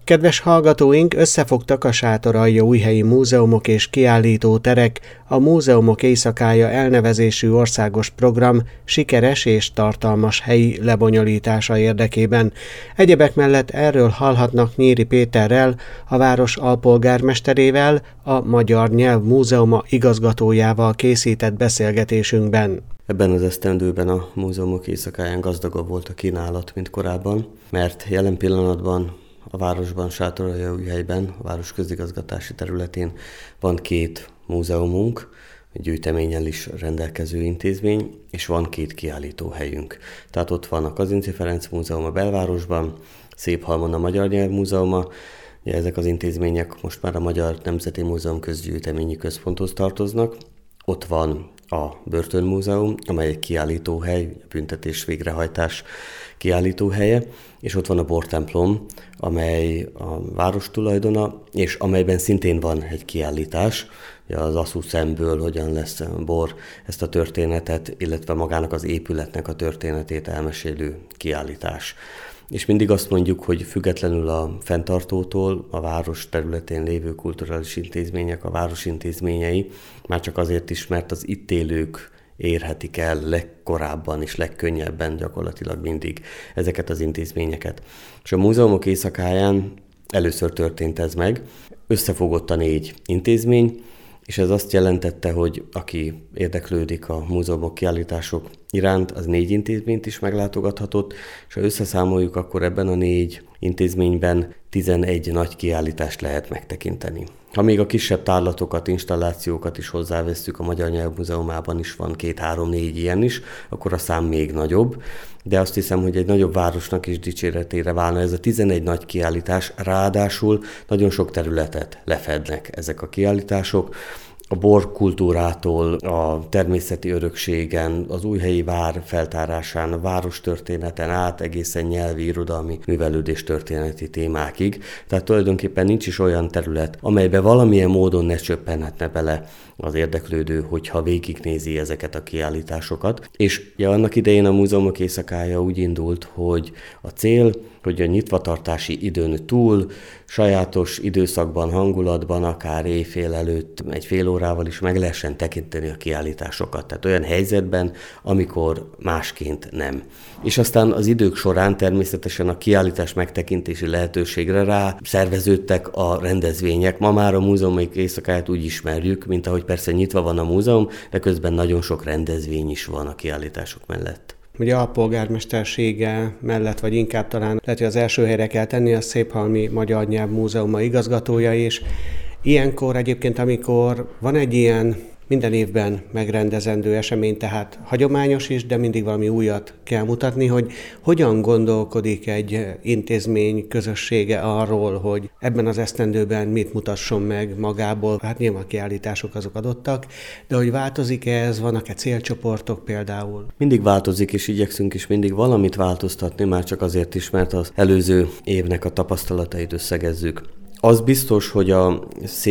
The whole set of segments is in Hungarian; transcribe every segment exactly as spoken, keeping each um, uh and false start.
Kedves hallgatóink, összefogtak a Sátoraljaújhelyi Múzeumok és Kiállítóterek, a Múzeumok Éjszakája elnevezésű országos program sikeres és tartalmas helyi lebonyolítása érdekében. Egyebek mellett erről hallhatnak Nyíri Péterrel, a város alpolgármesterével, a Magyar Nyelv Múzeuma igazgatójával készített beszélgetésünkben. Ebben az esztendőben a Múzeumok Éjszakáján gazdagabb volt a kínálat, mint korábban, mert jelen pillanatban a városban, Sátoraljaújhelyben, a város közigazgatási területén van két múzeumunk, gyűjteménnyel is rendelkező intézmény, és van két kiállítóhelyünk. Tehát ott van a Kazinczy Ferenc Múzeum a belvárosban, Széphalmon a Magyar Nyelv Múzeuma. Ugye ezek az intézmények most már a Magyar Nemzeti Múzeum Közgyűjteményi Központhoz tartoznak. Ott van a Börtönmúzeum, amely egy kiállítóhely, büntetés végrehajtás kiállítóhelye, és ott van a Bortemplom, amely a város tulajdona, és amelyben szintén van egy kiállítás, az Asszú szemből hogyan lesz bor, ezt a történetet, illetve magának az épületnek a történetét elmesélő kiállítás. És mindig azt mondjuk, hogy függetlenül a fenntartótól a város területén lévő kulturális intézmények, a város intézményei, már csak azért is, mert az itt élők érhetik el legkorábban és legkönnyebben gyakorlatilag mindig ezeket az intézményeket. És a Múzeumok Éjszakáján először történt ez meg, összefogott a négy intézmény, és ez azt jelentette, hogy aki érdeklődik a múzeumok, kiállítások iránt, az négy intézményt is meglátogathatott, és ha összeszámoljuk, akkor ebben a négy intézményben tizenegy nagy kiállítást lehet megtekinteni. Ha még a kisebb tárlatokat, installációkat is hozzávesszük, a Magyar Nyelv Múzeumában is van két-három-négy ilyen is, akkor a szám még nagyobb, de azt hiszem, hogy egy nagyobb városnak is dicséretére válna ez a tizenegy nagy kiállítás, ráadásul nagyon sok területet lefednek ezek a kiállítások, a borkultúrától, a természeti örökségen, az újhelyi vár feltárásán, a várostörténeten át egészen nyelvi, irodalmi művelődés történeti témákig. Tehát tulajdonképpen nincs is olyan terület, amelybe valamilyen módon ne csöppenhetne bele az érdeklődő, hogyha végignézi ezeket a kiállításokat. És ja, annak idején a Múzeumok Éjszakája úgy indult, hogy a cél, hogy a nyitvatartási időn túl, sajátos időszakban, hangulatban, akár éjfél előtt egy fél órával is meg lehessen tekinteni a kiállításokat. Tehát olyan helyzetben, amikor másként nem. És aztán az idők során természetesen a kiállítás megtekintési lehetőségre rá szerveződtek a rendezvények. Ma már a Múzeumok Éjszakáját úgy ismerjük, mint ahogy persze nyitva van a múzeum, de közben nagyon sok rendezvény is van a kiállítások mellett. Ugye a polgármestersége mellett, vagy inkább talán lehet, hogy az első helyre kell tenni a Széphalmi Magyar Nyelv Múzeuma igazgatója is. Ilyenkor egyébként, amikor van egy ilyen minden évben megrendezendő esemény, tehát hagyományos is, de mindig valami újat kell mutatni, hogy hogyan gondolkodik egy intézmény közössége arról, hogy ebben az esztendőben mit mutasson meg magából. Hát nyilván a kiállítások azok adottak, de hogy változik-e ez, vannak-e célcsoportok például? Mindig változik, és igyekszünk is mindig valamit változtatni, már csak azért is, mert az előző évnek a tapasztalatait összegezzük. Az biztos, hogy a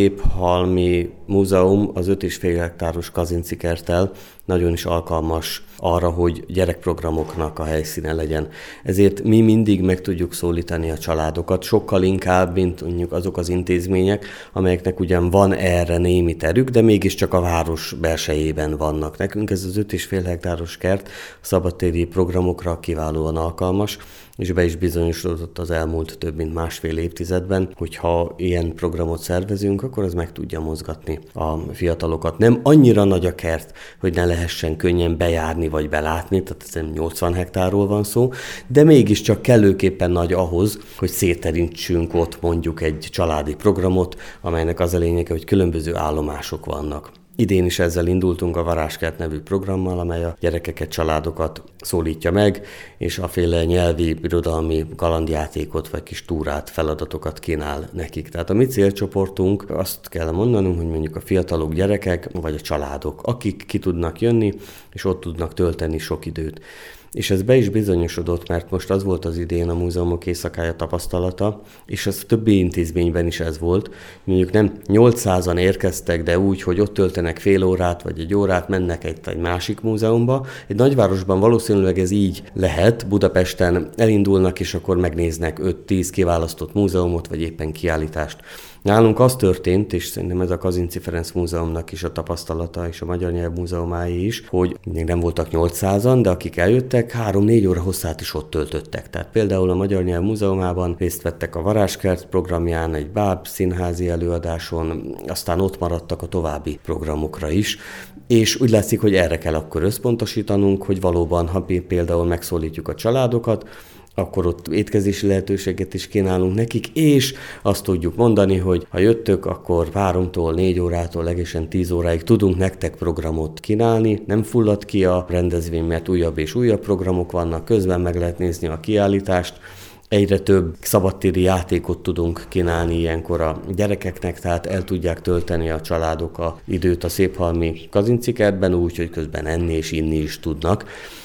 Széphalmi Múzeum az öt és fél hektáros Kazinczy kerttel nagyon is alkalmas arra, hogy gyerekprogramoknak a helyszíne legyen. Ezért mi mindig meg tudjuk szólítani a családokat, sokkal inkább, mint mondjuk azok az intézmények, amelyeknek ugyan van erre némi terük, de mégiscsak a város belsejében vannak. Nekünk ez az öt és fél hektáros kert szabadtéri programokra kiválóan alkalmas, és be is bizonyosodott az elmúlt több mint másfél évtizedben, hogyha ilyen programot szervezünk, akkor az meg tudja mozgatni a fiatalokat. Nem annyira nagy a kert, hogy ne lehessen könnyen bejárni vagy belátni, tehát ez nyolcvan hektárról van szó, de mégiscsak kellőképpen nagy ahhoz, hogy szétterítsünk ott mondjuk egy családi programot, amelynek az a lényege, hogy különböző állomások vannak. Idén is ezzel indultunk a Varázskert nevű programmal, amely a gyerekeket, családokat szólítja meg, és aféle nyelvi, irodalmi kalandjátékot vagy kis túrát, feladatokat kínál nekik. Tehát a mi célcsoportunk, azt kell mondanunk, hogy mondjuk a fiatalok, gyerekek, vagy a családok, akik ki tudnak jönni, és ott tudnak tölteni sok időt. És ez be is bizonyosodott, mert most az volt az idén a múzeumok éjszakája tapasztalata, és az többi intézményben is ez volt. Mondjuk nem nyolcszázan érkeztek, de úgy, hogy ott töltenek fél órát vagy egy órát, mennek egy, egy másik múzeumba. Egy nagyvárosban valószínűleg ez így lehet. Budapesten elindulnak, és akkor megnéznek öt-tíz kiválasztott múzeumot, vagy éppen kiállítást. Nálunk az történt, és szerintem ez a Kazinczy Ferenc Múzeumnak is a tapasztalata, és a Magyar Nyelv Múzeumái is, hogy még nem voltak nyolcszázan, de akik eljöttek, három-négy óra hosszát is ott töltöttek. Tehát például a Magyar Nyelv Múzeumában részt vettek a Varázskert programján, egy báb színházi előadáson, aztán ott maradtak a további programokra is. És úgy látszik, hogy erre kell akkor összpontosítanunk, hogy valóban, ha például megszólítjuk a családokat, akkor ott étkezési lehetőséget is kínálunk nekik, és azt tudjuk mondani, hogy ha jöttök, akkor háromtól négy órától egészen tíz óráig tudunk nektek programot kínálni, nem fullad ki a rendezvény, mert újabb és újabb programok vannak, közben meg lehet nézni a kiállítást, egyre több szabadtéri játékot tudunk kínálni ilyenkor a gyerekeknek, tehát el tudják tölteni a családok a időt a Széphalmi Kazinczy kertben úgy, hogy közben enni és inni is tudnak.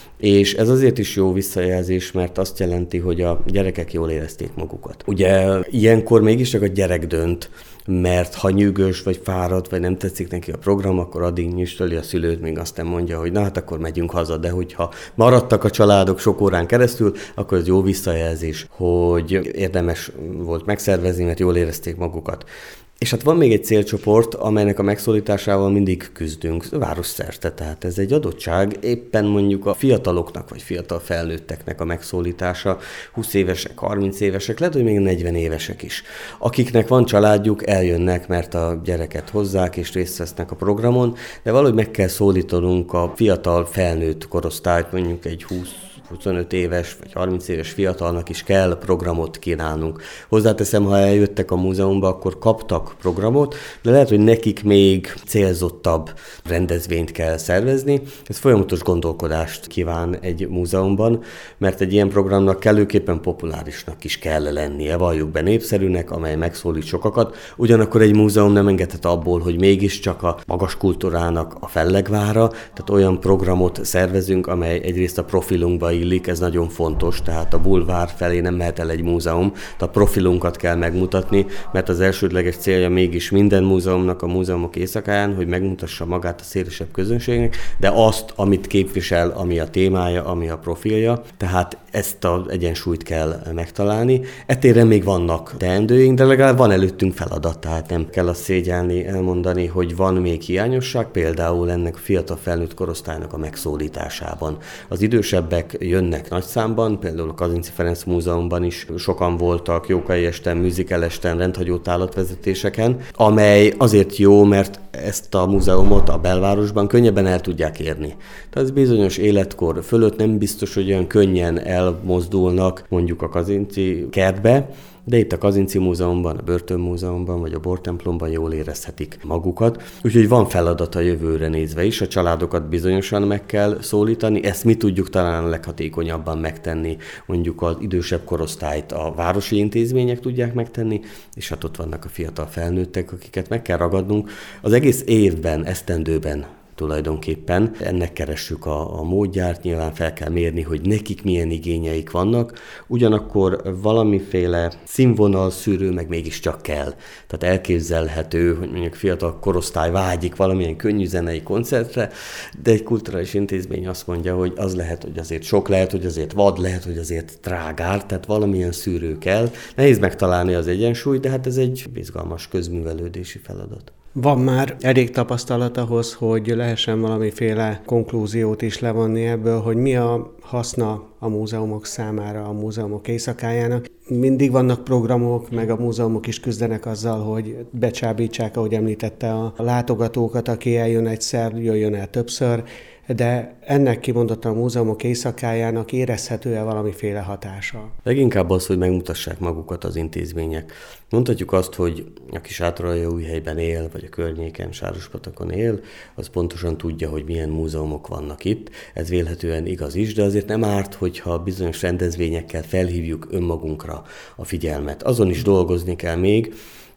És ez azért is jó visszajelzés, mert azt jelenti, hogy a gyerekek jól érezték magukat. Ugye ilyenkor mégiscsak a gyerek dönt, mert ha nyűgös, vagy fáradt, vagy nem tetszik neki a program, akkor addig nyüstöli a szülőt, még azt nem mondja, hogy na hát akkor megyünk haza, de hogyha maradtak a családok sok órán keresztül, akkor ez jó visszajelzés, hogy érdemes volt megszervezni, mert jól érezték magukat. És hát van még egy célcsoport, amelynek a megszólításával mindig küzdünk, városszerte, tehát ez egy adottság, éppen mondjuk a fiataloknak, vagy fiatal felnőtteknek a megszólítása, húsz évesek, harminc évesek, lehet, hogy még negyven évesek is. Akiknek van családjuk, eljönnek, mert a gyereket hozzák, és részt vesznek a programon, de valahogy meg kell szólítanunk a fiatal felnőtt korosztályt, mondjuk egy húsz huszonöt éves vagy harminc éves fiatalnak is kell programot kínálnunk. Hozzáteszem, ha eljöttek a múzeumba, akkor kaptak programot, de lehet, hogy nekik még célzottabb rendezvényt kell szervezni. Ez folyamatos gondolkodást kíván egy múzeumban, mert egy ilyen programnak kellőképpen populárisnak is kell lennie, valljuk be népszerűnek, amely megszólít sokakat. Ugyanakkor egy múzeum nem engedhet abból, hogy mégiscsak a magas kultúrának a fellegvára, tehát olyan programot szervezünk, amely egyrészt a profilunkba illik, ez nagyon fontos, tehát a bulvár felé nem mehet el egy múzeum, tehát a profilunkat kell megmutatni, mert az elsődleges célja mégis minden múzeumnak a múzeumok éjszakáján, hogy megmutassa magát a szélesebb közönségnek, de azt, amit képvisel, ami a témája, ami a profilja, tehát ezt az egyensúlyt kell megtalálni. Etére még vannak teendőink, de legalább van előttünk feladat, tehát nem kell azt szégyelni, elmondani, hogy van még hiányosság, például ennek a fiatal felnőtt korosztálynak a megszólításában. Az idősebbek jönnek nagy számban, például a Kazinczy Ferenc Múzeumban is sokan voltak, Jókai esten, musical esten, rendhagyó tánlatvezetéseken, amely azért jó, mert ezt a múzeumot a belvárosban könnyebben el tudják érni. Tehát ez bizonyos életkor fölött nem biztos, hogy olyan könnyen elmozdulnak mondjuk a Kazinczy kertbe, de itt a Kazinczy Múzeumban, a Börtönmúzeumban vagy a Bortemplomban jól érezhetik magukat. Úgyhogy van feladat a jövőre nézve is, a családokat bizonyosan meg kell szólítani, ezt mi tudjuk talán a leghatékonyabban megtenni, mondjuk az idősebb korosztályt a városi intézmények tudják megtenni, és hát ott vannak a fiatal felnőttek, akiket meg kell ragadnunk. Az egész évben, esztendőben tulajdonképpen. Ennek keressük a, a módját, nyilván fel kell mérni, hogy nekik milyen igényeik vannak, ugyanakkor valamiféle színvonal szűrő meg mégiscsak kell. Tehát elképzelhető, hogy mondjuk fiatal korosztály vágyik valamilyen könnyű zenei koncertre, de egy kulturális intézmény azt mondja, hogy az lehet, hogy azért sok, lehet, hogy azért vad, lehet, hogy azért drágár, tehát valamilyen szűrő kell. Nehéz megtalálni az egyensúlyt, de hát ez egy izgalmas közművelődési feladat. Van már elég tapasztalat ahhoz, hogy lehessen valamiféle konklúziót is levonni ebből, hogy mi a haszna a múzeumok számára, a múzeumok éjszakájának. Mindig vannak programok, meg a múzeumok is küzdenek azzal, hogy becsábítsák, ahogy említette, a látogatókat, aki eljön egyszer, jöjjön el többször, de ennek kimondottan a múzeumok éjszakájának érezhető-e valamiféle hatása? Leginkább az, hogy megmutassák magukat az intézmények. Mondhatjuk azt, hogy aki Sátoraljaújhelyben él, vagy a környéken, Sárospatakon él, az pontosan tudja, hogy milyen múzeumok vannak itt. Ez vélhetően igaz is, de azért nem árt, hogyha bizonyos rendezvényekkel felhívjuk önmagunkra a figyelmet. Azon is dolgozni kell még,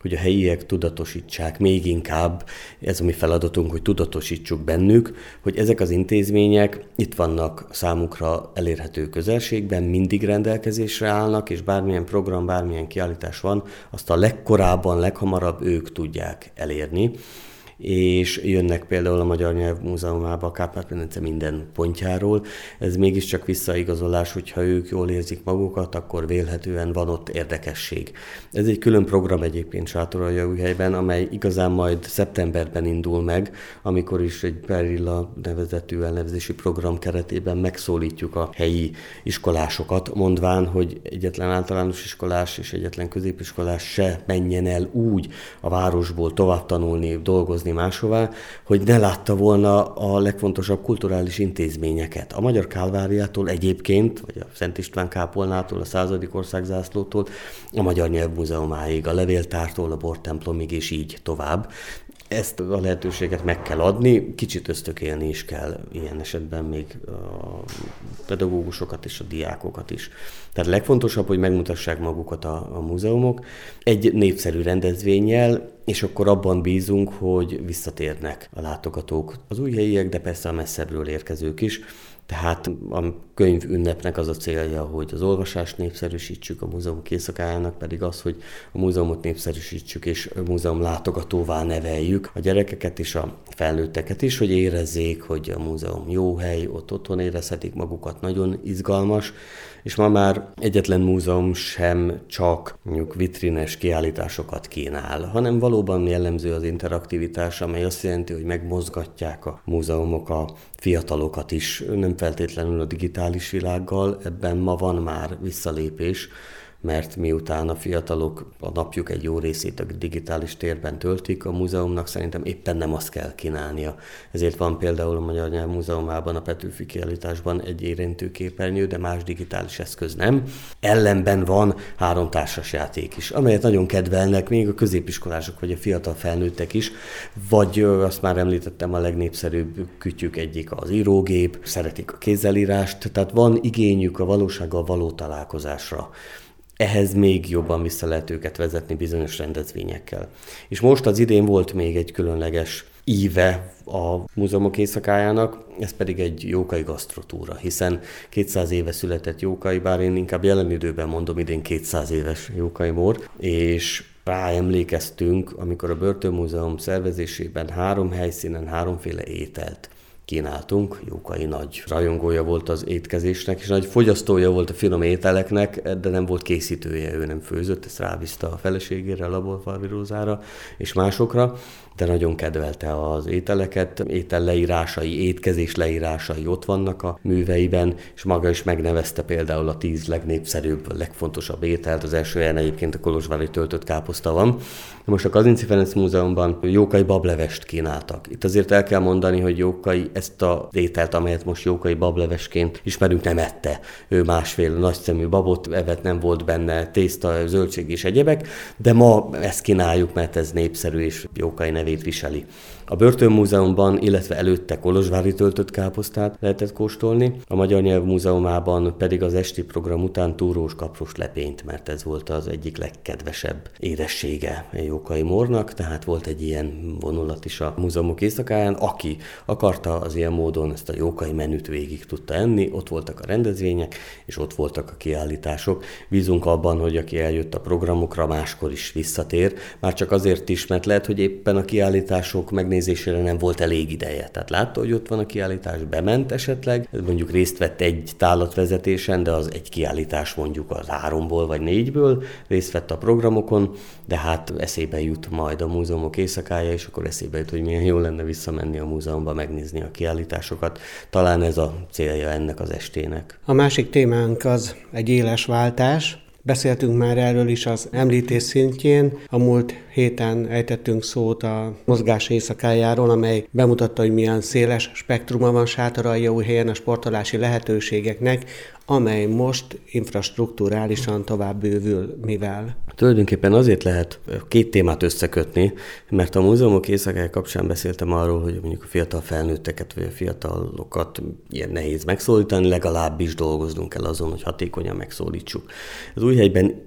hogy a helyiek tudatosítsák még inkább, ez a mi feladatunk, hogy tudatosítsuk bennük, hogy ezek az intézmények itt vannak számukra elérhető közelségben, mindig rendelkezésre állnak, és bármilyen program, bármilyen kiállítás van, azt a legkorábban, leghamarabb ők tudják elérni. És jönnek például a Magyar Nyelvmúzeumába a Kárpát-medence minden pontjáról. Ez mégiscsak visszaigazolás, hogyha ők jól érzik magukat, akkor vélhetően van ott érdekesség. Ez egy külön program egyébként Sátoraljaújhelyben, amely igazán majd szeptemberben indul meg, amikor is egy Perilla nevezetű elnevezési program keretében megszólítjuk a helyi iskolásokat, mondván, hogy egyetlen általános iskolás és egyetlen középiskolás se menjen el úgy a városból tovább tanulni, dolgozni máshová, hogy ne látta volna a legfontosabb kulturális intézményeket. A Magyar Kálváriától egyébként, vagy a Szent István kápolnától, a századik országzászlótól, a Magyar Nyelvmúzeumáig, a levéltártól, a bortemplomig, és így tovább. Ezt a lehetőséget meg kell adni, kicsit ösztökélni is kell ilyen esetben még a pedagógusokat és a diákokat is. Tehát a legfontosabb, hogy megmutassák magukat a, a múzeumok egy népszerű rendezvénnyel, és akkor abban bízunk, hogy visszatérnek a látogatók, az újhelyiek, de persze a messzebbről érkezők is. Tehát a könyv ünnepnek az a célja, hogy az olvasást népszerűsítsük, a múzeum éjszakájának pedig az, hogy a múzeumot népszerűsítsük, és a múzeum látogatóvá neveljük a gyerekeket és a felnőtteket is, hogy érezzék, hogy a múzeum jó hely, ott otthon érezhetik magukat, nagyon izgalmas, és ma már egyetlen múzeum sem csak mondjuk vitrines kiállításokat kínál, hanem valóban jellemző az interaktivitás, amely azt jelenti, hogy megmozgatják a múzeumok a fiatalokat is, nem feltétlenül a digitális világgal, ebben ma van már visszalépés, mert miután a fiatalok a napjuk egy jó részét a digitális térben töltik, a múzeumnak szerintem éppen nem azt kell kínálnia. Ezért van például a Magyar Nyelvmúzeumában, a Petőfi kiállításban egy érintőképernyő, de más digitális eszköz nem. Ellenben van három társasjáték is, amelyet nagyon kedvelnek még a középiskolások vagy a fiatal felnőttek is, vagy azt már említettem, a legnépszerűbb kütyük egyik az írógép, szeretik a kézzelírást, tehát van igényük a valósággal való találkozásra. Ehhez még jobban vissza lehet őket vezetni bizonyos rendezvényekkel. És most az idén volt még egy különleges íve a múzeumok éjszakájának, ez pedig egy jókai gasztrotúra, hiszen kétszáz éve született Jókai, bár én inkább jelen időben mondom, idén kétszáz éves Jókai Mór, és ráemlékeztünk, amikor a Börtönmúzeum szervezésében három helyszínen háromféle ételt kínáltunk. Jókai nagy rajongója volt az étkezésnek, és nagy fogyasztója volt a finom ételeknek, de nem volt készítője, ő nem főzött, ezt rábízta a feleségére, a Laborfalvi Rózára és másokra, de nagyon kedvelte az ételeket, étel leírásai, étkezés leírásai ott vannak a műveiben, és maga is megnevezte például a tíz legnépszerűbb, legfontosabb ételt, az első helyen egyébként a kolozsvári töltött káposzta van. Most a Kazinczy Ferenc Múzeumban Jókai bablevest kínáltak. Itt azért el kell mondani, hogy Jókai ezt a ételt, amelyet most Jókai bablevesként ismerünk, nem ette. Ő másfél nagyszemű babot evett, nem volt benne tészta, zöldség és egyebek, de ma ezt kínáljuk, mert ez népszerű és Jókai nevét viseli. A Börtönmúzeumban, illetve előtte kolozsvári töltött káposztát lehetett kóstolni, a Magyar Nyelvmúzeumában pedig az esti program után túrós kapros lepényt, mert ez volt az egyik legkedvesebb édessége Jókai Mórnak, tehát volt egy ilyen vonulat is a múzeumok éjszakáján, aki akarta, az ilyen módon ezt a Jókai menüt végig tudta enni, ott voltak a rendezvények, és ott voltak a kiállítások. Bízunk abban, hogy aki eljött a programokra, máskor is visszatér, már csak azért is, mert lehet, hogy éppen a kiállítások megnézésére nem volt elég ideje. Tehát látta, hogy ott van a kiállítás, bement esetleg, mondjuk részt vett egy tálatvezetésen, de az egy kiállítás mondjuk az háromból vagy négyből, részt vett a programokon, de hát eszébe jut majd a múzeumok éjszakája, és akkor eszébe jut, hogy milyen jó lenne visszamenni a múzeumba, megnézni a kiállításokat. Talán ez a célja ennek az estének. A másik témánk az egy éles váltás. Beszéltünk már erről is az említés szintjén. A múlt héten ejtettünk szót a mozgás éjszakájáról, amely bemutatta, hogy milyen széles spektruma van Sátoraljaújhelyen a sportolási lehetőségeknek, amely most infrastrukturálisan tovább bővül, mivel? Tulajdonképpen azért lehet két témát összekötni, mert a múzeumok éjszakája kapcsán beszéltem arról, hogy mondjuk a fiatal felnőtteket vagy a fiatalokat ilyen nehéz megszólítani, legalábbis dolgoznunk kell azon, hogy hatékonyan megszólítsuk. Az Újhelyben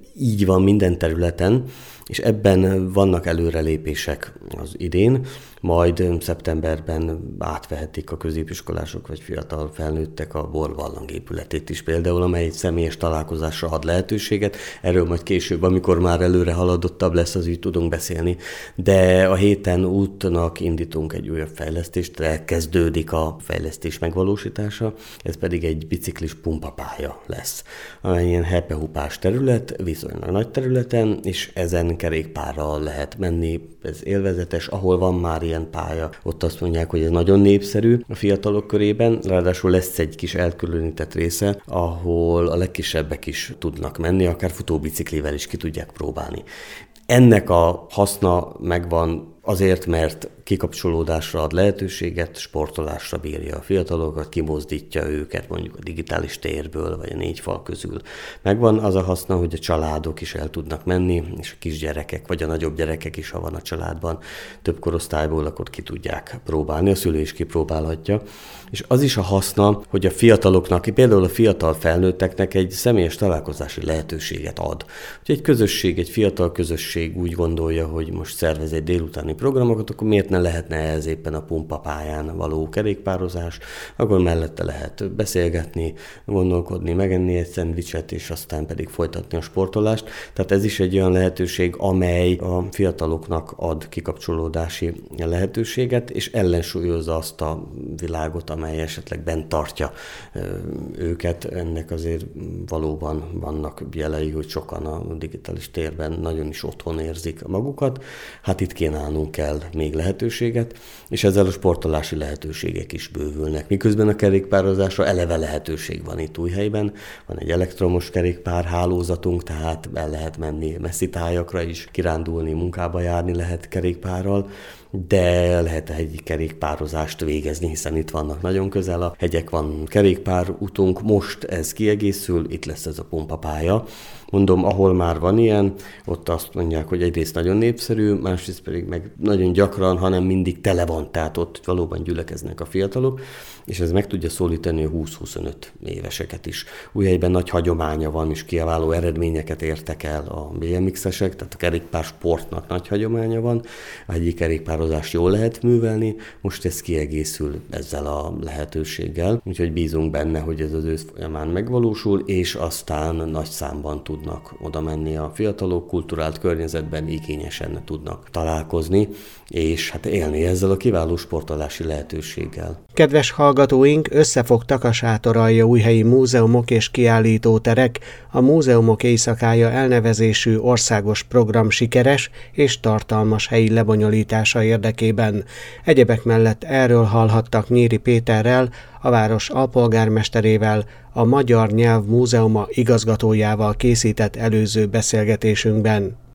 így van minden területen, és ebben vannak előrelépések az idén, majd szeptemberben átvehetik a középiskolások vagy fiatal felnőttek a Borballang épületét is például, amely egy személyes találkozásra ad lehetőséget. Erről majd később, amikor már előre haladottabb lesz az ügy, tudunk beszélni. De a héten útnak indítunk egy újabb fejlesztést, elkezdődik a fejlesztés megvalósítása, ez pedig egy biciklis pumpapálya lesz, amely ilyen hepehupás terület, viszonylag nagy területen, és ezen kerékpárral lehet menni, ez élvezetes, ahol van már ilyen pálya. Ott azt mondják, hogy ez nagyon népszerű a fiatalok körében, ráadásul lesz egy kis elkülönített része, ahol a legkisebbek is tudnak menni, akár futóbiciklivel is ki tudják próbálni. Ennek a haszna megvan azért, mert kikapcsolódásra ad lehetőséget, sportolásra bírja a fiatalokat, kimozdítja őket mondjuk a digitális térből, vagy a négy fal közül. Megvan az a haszna, hogy a családok is el tudnak menni, és a kisgyerekek, vagy a nagyobb gyerekek is, ha van a családban, több korosztályból, akkor ki tudják próbálni, a szülő is kipróbálhatja. És az is a haszna, hogy a fiataloknak, például a fiatal felnőtteknek egy személyes találkozási lehetőséget ad. Hogy egy közösség, egy fiatal közösség úgy gondolja, hogy most szervez egy délutáni programokat, akkor miért ne lehetne ez éppen a pumpapályán való kerékpározás, akkor mellette lehet beszélgetni, gondolkodni, megenni egy szendvicset, és aztán pedig folytatni a sportolást. Tehát ez is egy olyan lehetőség, amely a fiataloknak ad kikapcsolódási lehetőséget, és ellensúlyozza azt a világot, amely esetleg bent tartja őket. Ennek azért valóban vannak jelei, hogy sokan a digitális térben nagyon is otthon érzik magukat. Hát itt kínálnunk kell még lehetőséget, és ezzel a sportolási lehetőségek is bővülnek. Miközben a kerékpározásra eleve lehetőség van itt Újhelyben, van egy elektromos kerékpár hálózatunk, tehát el lehet menni messzi tájakra is, kirándulni, munkába járni lehet kerékpárral, de lehet egy kerékpározást végezni, hiszen itt vannak nagyon közel a hegyek, van kerékpár utunk, most ez kiegészül, itt lesz ez a pumpapálya. Mondom, ahol már van ilyen, ott azt mondják, hogy egyrészt nagyon népszerű, másrészt pedig meg nagyon gyakran, hanem mindig tele van, tehát ott valóban gyülekeznek a fiatalok, és ez meg tudja szólítani a húsz-huszonöt éveseket is. Újhelyben nagy hagyománya van, és kiváló eredményeket értek el a bé em iksz-esek, tehát a kerékpársportnak nagy hagyománya van, a hegyi kerékpározást jól lehet művelni, most ez kiegészül ezzel a lehetőséggel, úgyhogy bízunk benne, hogy ez az ősz folyamán megvalósul, és aztán nagy számban tudnak oda menni a fiatalok, kulturált környezetben igényesen tudnak találkozni, és hát élni ezzel a kiváló sportolási lehetőséggel. Kedves hallgatóink, összefogtak a Sátoraljaújhelyi Múzeumok és Kiállítóterek, a Múzeumok Éjszakája elnevezésű országos program sikeres és tartalmas helyi lebonyolítása érdekében. Egyebek mellett erről hallhattak Nyíri Péterrel, a város alpolgármesterével, a Magyar Nyelv Múzeuma igazgatójával készített előző beszélgetésünkben.